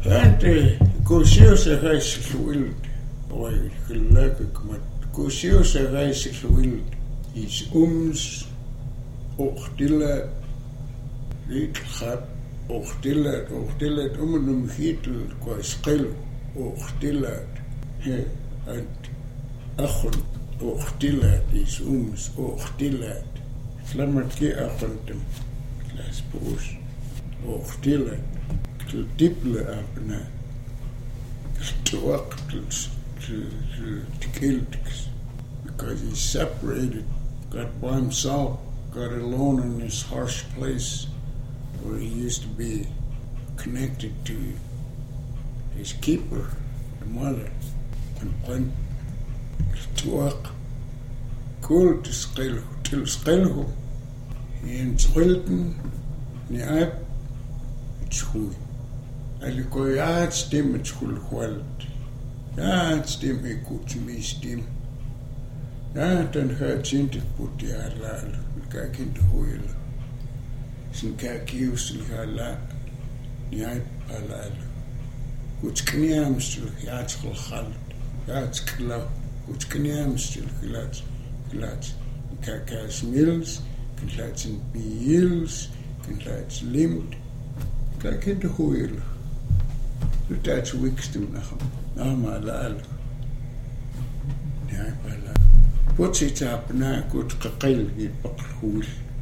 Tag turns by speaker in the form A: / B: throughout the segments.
A: Tante, Cosios a Rice Wild, or Hilakakmat, Cosios a Rice Wild, is Ochtilla, Little Ochtilla, Hitel, Quaskel, Ochtilla, and Achon, Ochtilla is Ochtilla, Flammerke Achontem, Las Pos, Ochtilla. To dipple up now, to walk to kill, because he's separated, got by himself, got alone in this harsh place where he used to be connected to his keeper, the mother, and went to walk, cool to scale, in Zwilton, Niab, it's who. Aliko ja stem het schulkwald. Ja stem ik goed mee stem. Ja dan gaat het put ja lal. Kijk in de hoel. Zijn kijk usel hala. Ja halal. Goed kniam stil ja schulkhald. Ja skla. Goed kniam stil glad. Kijk as mills, glad in beels, glad limd. Kijk in de hoel. That's Wickstem now, my lad. Yeah, my lad. What's it up now? Good Kakil, get Bakhul.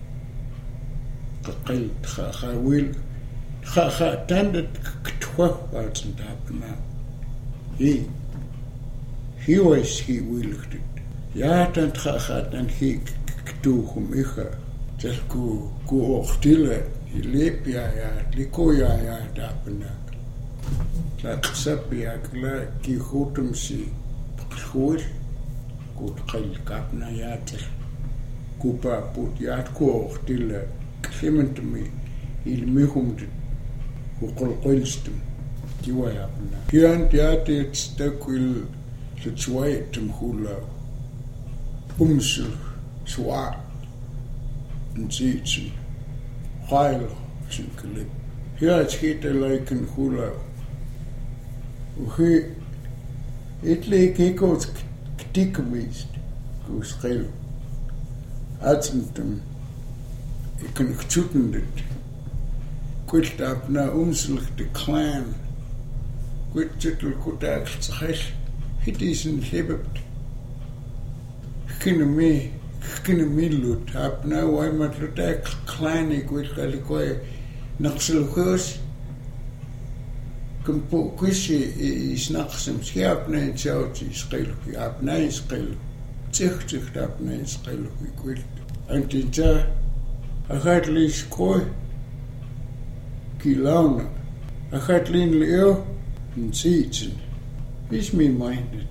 A: Kakil, Ha will. Ha, tended 12 parts and up now. He was he willed it. Yat and Ha, and he to whom Icha. Just go still. He leap ya, Likoya, up now. Laksapia kla ki hutum si khur gut khil kapna yater kupa put yat ko til khiment mi il mihum ku qolqilstum kiwa yapna kiant yat stakil tswaitum hula umsul swa nzitsi khail sinklip hier skite laiken hula He it goes ktikmist goes khel atsmtum ikan khutendit kwit up na umselig clan kwit titel kutak tsahel it is in hebebt kinemi lut up na why matlutak clan kwit khalikoy naqsel khos Kumpo kushi is naqsam schiapna in chauti skelu apna skelu ticht apna skelu kwit antinja agatlis koi kilana agatlin leo nzitsen is me minded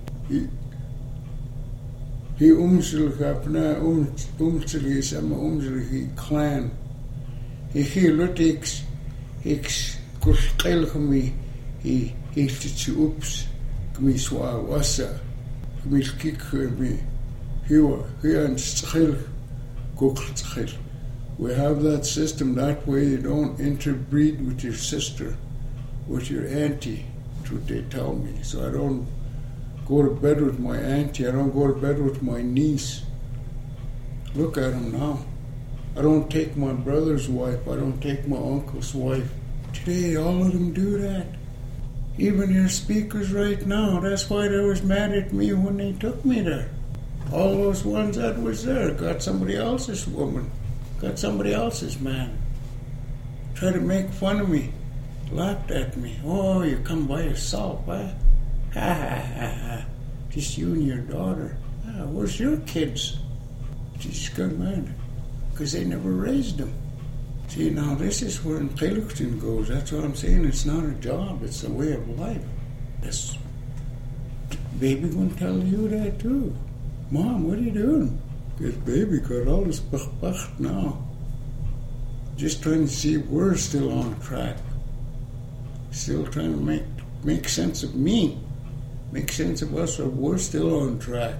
A: he umsel apna umsel is ama umsel he clan he lutix x kushkel khmi he hielt ups gmiswa wasa gmiskik me here and schil schil. We have that system that way you don't interbreed with your sister, with your auntie. That's what they tell me. So I don't go to bed with my auntie, I don't go to bed with my niece. Look at them now. I don't take my brother's wife, I don't take my uncle's wife. Today all of them do that. Even your speakers right now, that's why they was mad at me when they took me there. All those ones that was there got somebody else's woman, got somebody else's man. Tried to make fun of me, laughed at me. Oh, you come by yourself, huh? Ha ha ha ha. Just you and your daughter. Ah, where's your kids? She's good man, because they never raised them. See, now this is where Intelligence goes. That's what I'm saying. It's not a job. It's a way of life. This baby gonna tell you that too. Mom, what are you doing? Because baby got all this bach now. Just trying to see if we're still on track. Still trying to make sense of me. Make sense of us, or we're still on track.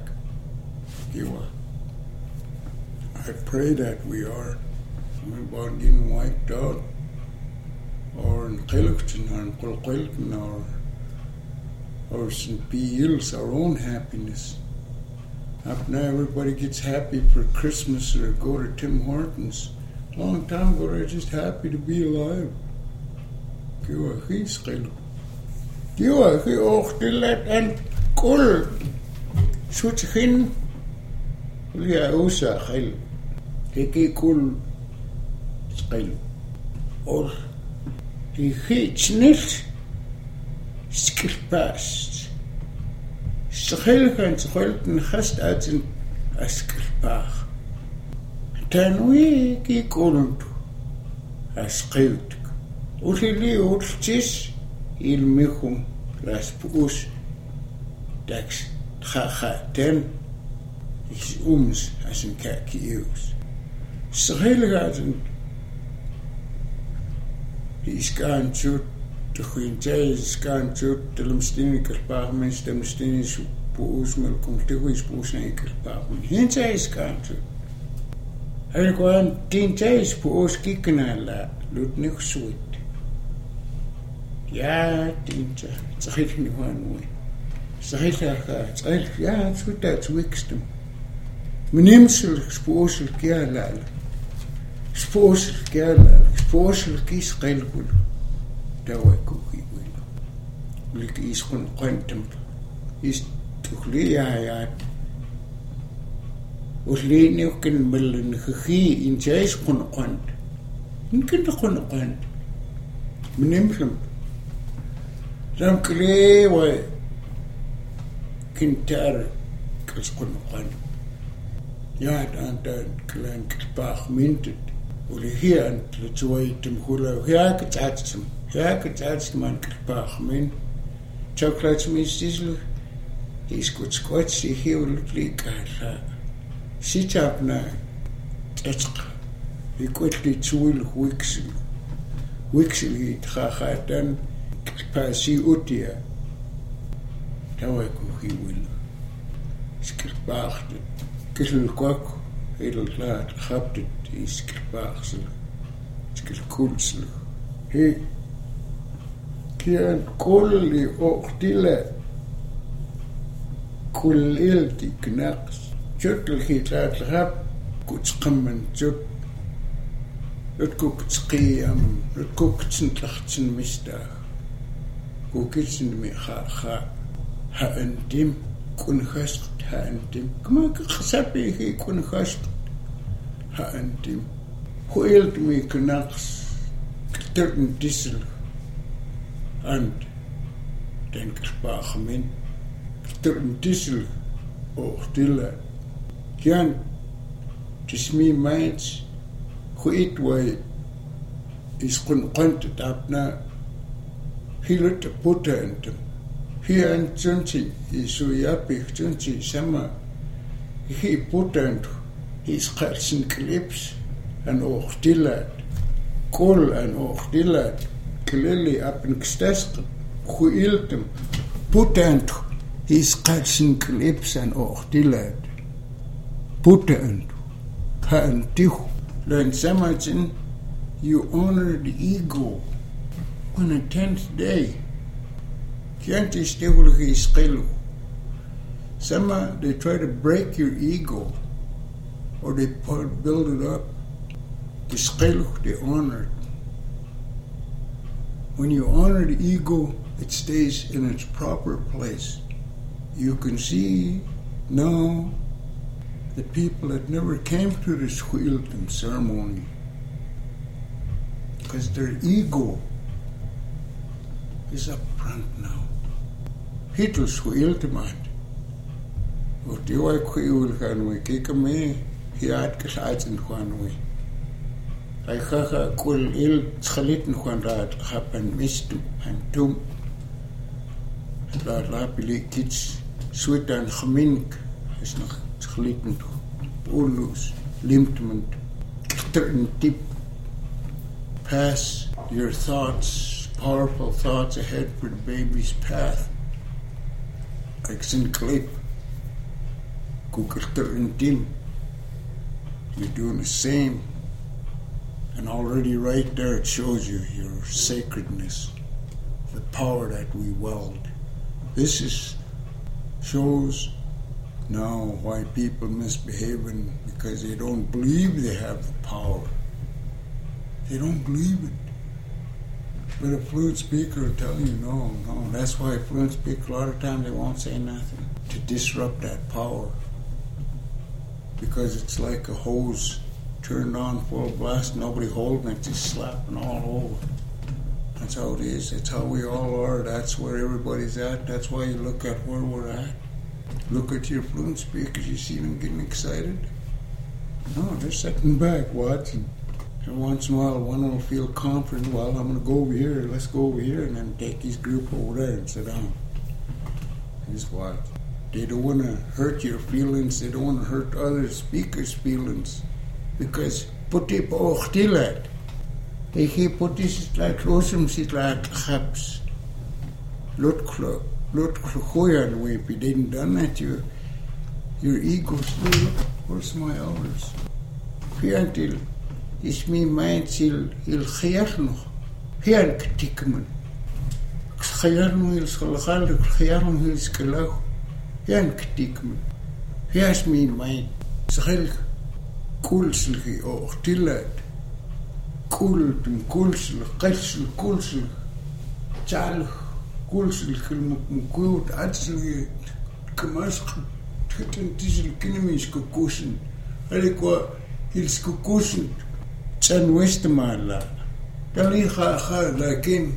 A: I pray that we are. I'm about getting wiped out. or in Qilukton or in Qulqilton or St. Beals, our own happiness. Up now everybody gets happy for Christmas or go to Tim Hortons. Long time ago they're just happy to be alive. Giwa Qiskilu. Giwa Qi Ochtilat and Kul Switchin Lia Usa Khil. Hiki Kul Skilu. Or he hits nicht skilpast. Schilgen schulden gast uit een askilpaag. Tanui ki kolund askilt. Usili urtis il michum las puus dax ten is as een kakius. Schilgen is gaan zoet. De goeie is gaan zoet. De lemstini kilpaag mens de lemstini is puus melkom. De goeie is puus na kilpaag mens. Hintje is gaan zoet. Hij gewoon 10 is puus kieken aan la. Lut niet zoet. Ja, 10. Zeg ik niet gewoon mooi. Zeg ik dat gaat. Ja, het zoet dat wikstem. Menimsel spoosel keer spoosel keer spoosel kies gelgul. Dawa kuki wilo. Lik is gewoon quantum. Is toch leer Os leen ook kan melden gegee in jijs gewoon quant. In kind gewoon quant. Menimsel. Dan klewe kintar kals gewoon quant. Ja, dan klein kilpaag mintet. Uli hier aan het zooi te mgula. Ja, het atsem. Ja, het atsem aan kilpaag min. Chocolate mis diesel. Is goed squats. Hier wil ik lieken. Sit up na. Tetsk. Ik quickly zoil wiksel. Wiksel het gaat dan kilpaasi utia. Dawa kuki wil. Skilpaag. Kisel kwak. Heel laat gapt het is kilpaagsel. Skilkulsel. He. Kian kolli ochtile. Kullil die knaks. Juttel giet laat gap. Kutskammen jut. Het koekt skiam. Het koekt zijn klachtsen misdag. Koekitsen me ga. Ha en dim. Kun gast. Ha en dim. Kom ik gesappie he kun gast. Ha en dim. Hoe eelt me knaks. Kterten dissel. And denk kilpaag min. Kterten dissel. Dilla. Kian. Tis me minds. Hoe eet wij. Is kun quantet apna. Hilet te putten en tem. Hier en tjunti is zo japig tjunti sama. Hier putent is katsen klips en oogdilat. Kool en oogdilat. Klili op een gestesk. Goeiltem. Putent is katsen klips en oogdilat. Putent. Ka en tich. Learn samatin. You honor the ego. On a 10th day. Can't still skill. Some they try to break your ego, or they build it up. The skill they honor. When you honor the ego, it stays in its proper place. You can see now the people that never came to this Huilton ceremony because their ego is up front now. Hitels Huiltemat. Wat die wij kuil gaan we kijken mee. Hier had geslaten gaan we. Hij gaat kuil heel schalitten gaan raad gaan misten en doen. Laat lapili kids sweet en gemink is nog schalitten oorloos limptement. Certain deep pass your thoughts, powerful thoughts ahead for the baby's path. Like Sinclair. You're doing the same. And already right there it shows you your sacredness, the power that we wield. This shows now why people misbehaving, because they don't believe they have the power. They don't believe it. But a fluent speaker will tell you, no. That's why a fluent speaker, a lot of times they won't say nothing to disrupt that power. Because it's like a hose turned on full blast, nobody holding it, just slapping all over. That's how it is. That's how we all are. That's where everybody's at. That's why you look at where we're at. Look at your fluent speakers. You see them getting excited? No, they're sitting back watching. And once in a while, one will feel confident. Well, I'm going to go over here. Let's go over here, and then take his group over there and sit down. Just watch. They don't want to hurt your feelings. They don't want to hurt other speakers' feelings. Because puti po ochtilat. They keep puti sit like rosum sit like chaps. Lot khoyan way. If you didn't done that, your ego's still. Where's my elders? Until is me mind il khayar noch. Khayar ktikman. Khayar no il shalkhal khayar no il skalaw. Khayar ktikman. Khayar me mind. Sahel kulsli o khtilat. Kultum kulsli qasl kulsli. Chal kulsli khilmukut atsli kamask tkhten tisel kinemish kukusin. Alikwa ils kukusin. Chan Westmala. Kali kha lakin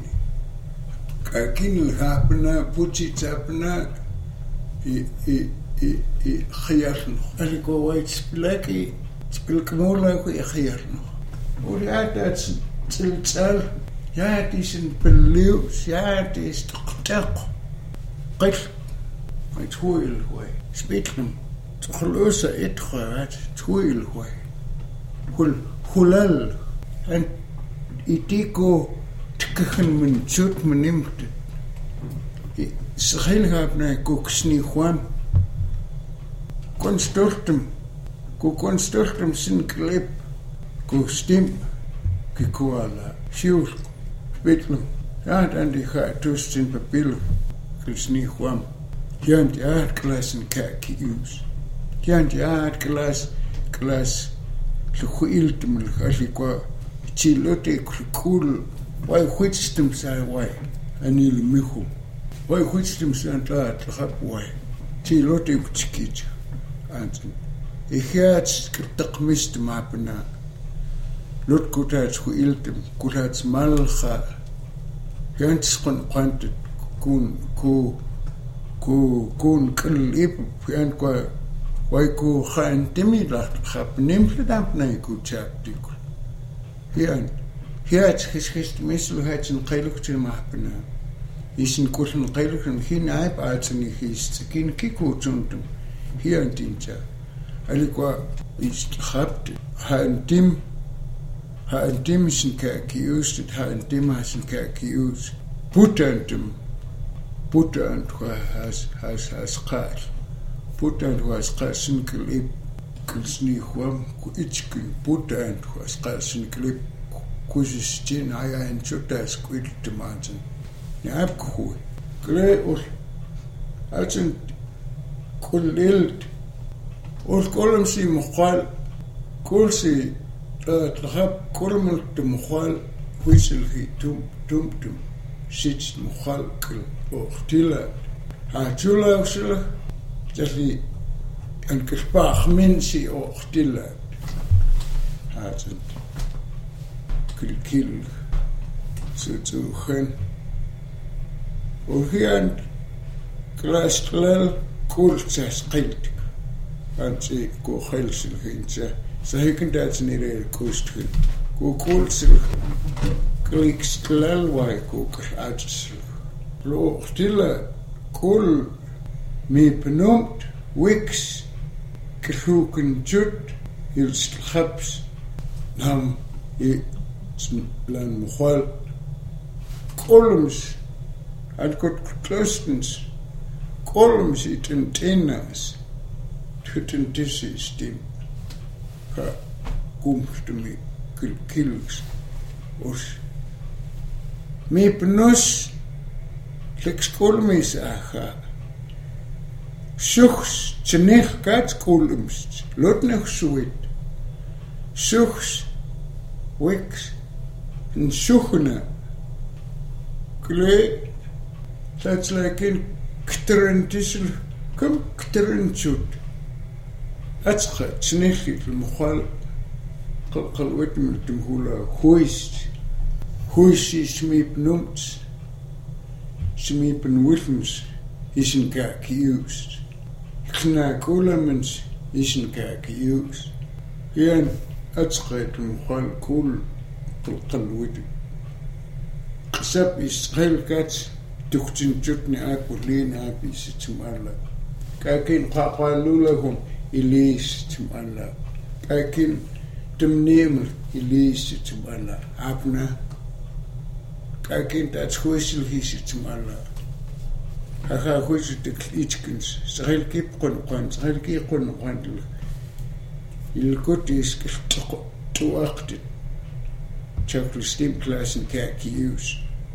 A: hapna puchi chapna I khayarno. Aliko white splaki spilkmola ku khayarno. Uriat that's tiltal. Ja, het is een beleeuws. Ja, het is toch. Kijk, het hoel hoor. Spittem. Toch losse het gaat. Hoel hoor. Hulal. En itiko tkechen men zut men neemt. Schil gaat naar koksni Juan. Kon stortem sin klep. Ko stim. Kikoala. Sjoer. Spittem. Ja, dan die gaat tussen in papil. Koksni Juan. Jant jaar klas en kaki us. Jant jaar klas. Lukhuiltum lukhalikwa. Chilote kul. Why whitstem say why? Anil mihu. Why whitstem santat why? Chilote kuchkich. Anton. Ik had taqmist mapna. Lot kutat khuiltum kutat malkha. Jants qanqantet kun klip yan kwa why ko khan timilat khap nimfdamp na ku chaptik. Hier het meestal het een qeilukte mapna. Is een kursen qeilukte hin aip altsni hist kin kikutuntum. Hier en tincha. Alikwa is khapt hantim is een kakius het hantim has een kakius. Putantum putant has qal. Putant was qasin klip kulsni khwam ku ichkin putant was qasin klip kuzistin aya en chutas kwiltmanzen. Ja abgeholt. Kle or alsen kulilt or kolm si muqal kursi tlhab kolm tmuqal wisel hi tum sits muqal kl ochtila ha chula usla jali en kspach mensi ochtila haten kil so gen Ohian klastlal kurtsas qilt. Anti ko khilsil hincha. Sahikin that's nire kustkil. Ko kurtsil klikstlal wai ko krajsil. Lo stilla kul mi pnomt wix kruken jut hils khabs nam I plan mukhal kolms I'd got clusters, columns it antennas, tutten disses dim. Ka kumst me, kilks os mi pnus lekskolmis aha suchs tnech kat kolums lotnech suit suchs wix en suchne kle that's like in ktrentisel kom ktrenchut atsch tnech المخال قلوت من التمهولة هويس سميب نومت سميب نولمس يسن كاكيوس خنا كولا منس يسن كاكيوس يعني أتسقيت المخال كل قلوت قسب يستقل كات تختن جتني أكو لين أبي ستمالا كاكين قاقالو لهم إليس تمالا كاكين تمنيمر إليس تمالا عبنا كاكين تاتخويسل هيس تمالا هاكا خويس تكليتكنس سغيل كي بقنقان سغيل كي قنقان الكوتيس تواقت تشاكل ستيم كلاسن كاكيوس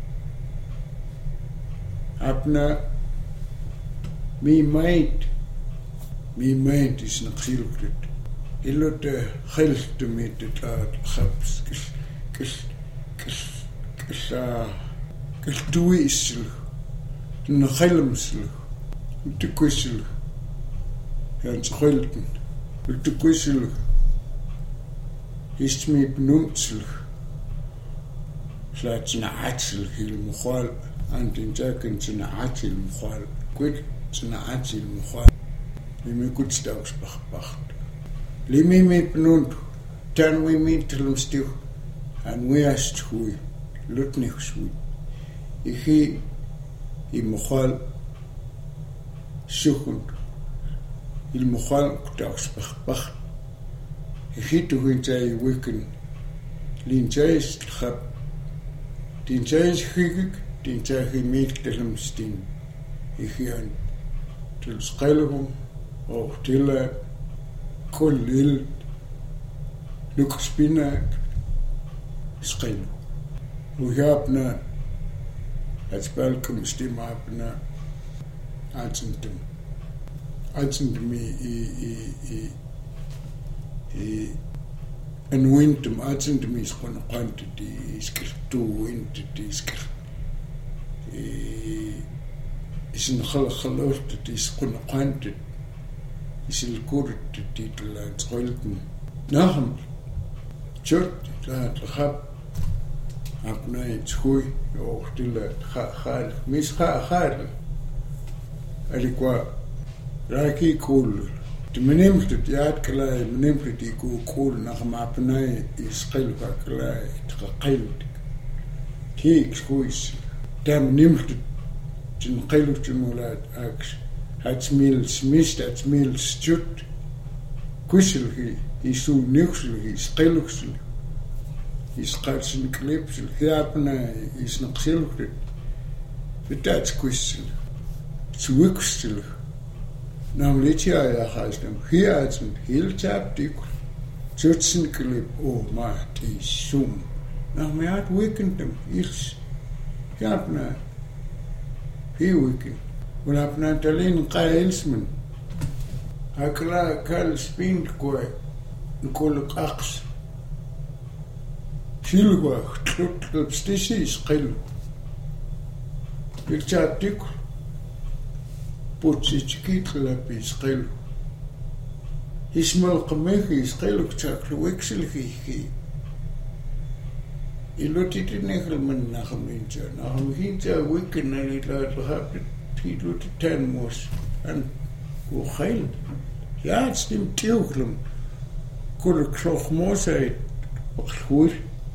A: عبنا مي مايد is نقصيل كريت إلو تخلت ميت الخبز كل تويسل نخلمسل تكويسل يعني تخلتن تكويسل يستمي بنومتسل لا تنعاتسل هي المخال أنت جاكن تنعاتي المخال كويت تنعاتي المخال لما كنت ستاوش بخت لما ميبنون تانوي مين تلمستيو أنوي أستوي لطني خشوي إخي المخال سخن المخال كتاوش بخت إخي تهوين جاي ويكن لين جايز الخب دين جايز خيقك دين جاي ميت تلمستين إخي أن تلسقلهم أو تلا كل لوكسبيناك سقيلو ويابنا أتبالكم استماعنا أتنتم أنوينتم أتنتم يسقون قانتي يسكرتو وينتي يسكر يسن خلوت يسقون قانتي يسن الكورت تيتلا تقولتن نعم شرط لا تخاب أبناء تخوي وقتلا خال مش خال أليكوا راكي كول تمنيمت تيات كلا منيمت يكو كول نعم أبناء يسقيل كلا تقيل تيك خويس دام نيمت تنقيل تمولات أكس هاتميل سميست هاتميل ستوت كويسل هي يسو نيوكسل هي سقيلوكسل يسقالسل كليبسل هي أبنا يسنقسل كريت فتات كويسل تسويكسل نعم ليتي يا خازنم هي أتم هيل تاب ديكل تشوتسن كليب أو ما تيسوم نعم يات ويكندم يلس هي أبنا هي ويكند ولابنا تلين قايلس من هكلا كال سبين كوي نقول أقص شيلوا تلب ستيشي يسقلوا يرجع تيكل بوتسي تشكيت لابي يسقلوا يسمى القميخي يسقلوا كتاكلوا ويكسل خيخي إلو تيتنخل من نخم هينجا ويكنا للا تخابت تيلو تتان موس أن وخيل يا تستم تيوكلم كل كشوخ موسى وخور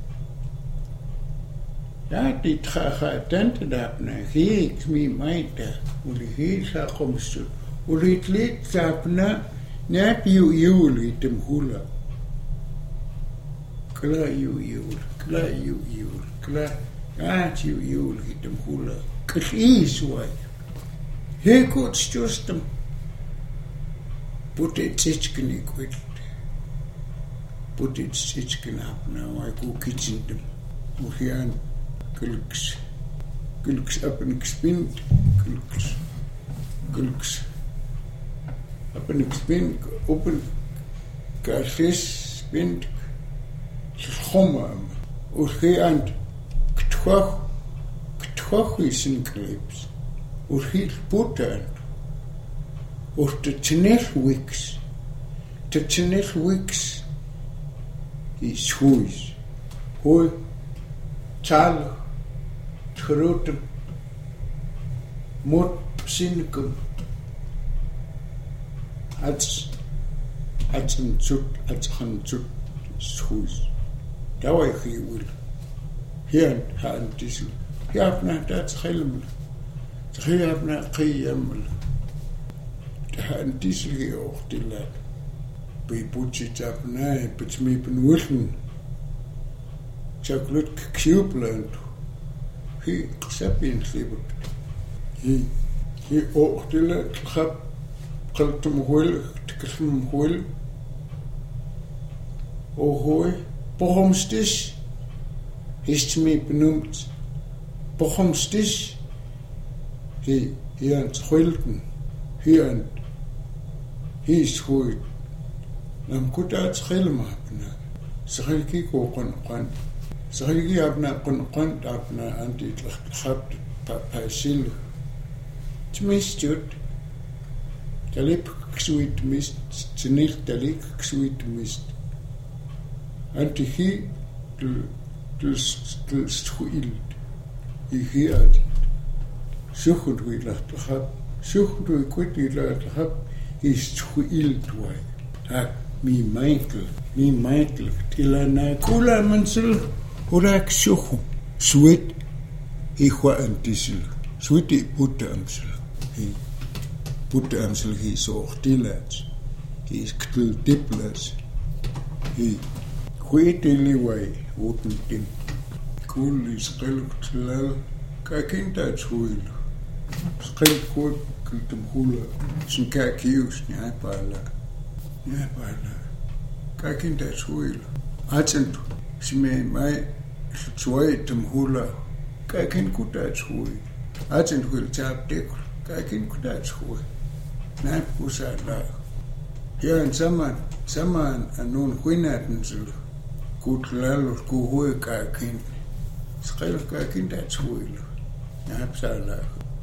A: يا تتخاخا تنتدابنا هيك مي مايتا ولي هي ساقمستو ولي تليت سابنا نابيو يولي تمهولا كلا يول كلا ياتيو يولي تمهولا كشيس واي هيكو تشوستم بوتي تشكني كويت put it sitkin up now. I go kitchen them. Uhian gulks up and expand gulks up and expand open gashes spend schomam uhian ktwach is in clips uhil putan or the chinel weeks is who's who tal groot mot sinkum ats een zoet schoes daar je wil hier gaan dis ja na dat helemaal het na qiyam daar dis hier ook die laat bij budget op na het me benoemen chocolate cube he sapien khibut he ochtile khab qaltum hol tklum hol hoy pohomstis ist mir benummt pohomstis he an schulden hier is hoy nam kutat khilma na sakhiki ko qan sakhiki abna qan abna anti khab pasil tmistut talip sweet mist tnil talik sweet mist anti hi du schuil hier sucht du lacht khab sucht du kwit lacht khab is schuil twai ha mi Michael tilana kula mansul Horak suchu sweet ikhwa antisil sweet putte amsel hi soortilats hi sktul diplats hi khwitili way wotentin kul is qalqtlal kakinta tsuil skil kut kultum hula sinka kius nya pala kakinta tsuil atsentu sime mai Zweite Hula, kein guter Schuhe. Als ein Hulzabdeck, kein guter Schuhe. Nein, Pusala. Ja, in Saman, an nun Huinaten so gut Lalos, Guhui, kein Schell, kein der Schuhe. Nein, Pusala.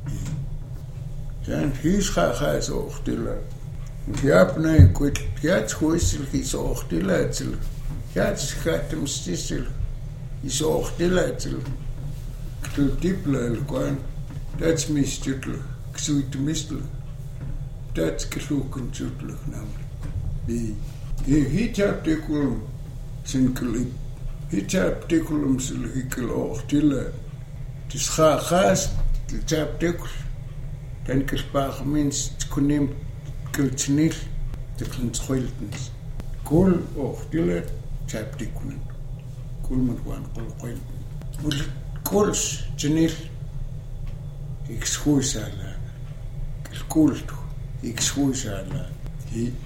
A: Dann hieß Chachas auch die Leute. Und ich hab nein, gut, jetzt Huissel hieß auch die Leute. Jetzt gaat hem stissel. Is ook de letel. Ktul diplel kwan. Dat mistutl. Ksuit mistel. Dat gesloken zutl nam. Hit heb de kulum sinkelip. Hit heb de kulum silhikel ook dille. Dus gaas de heb de kul. Dan kespaag minst kunim kultsnil. De klintschiltens. Kul ook dille. Chaptikun kulman wan qol kuls jenil excuusala kultu excuusala hi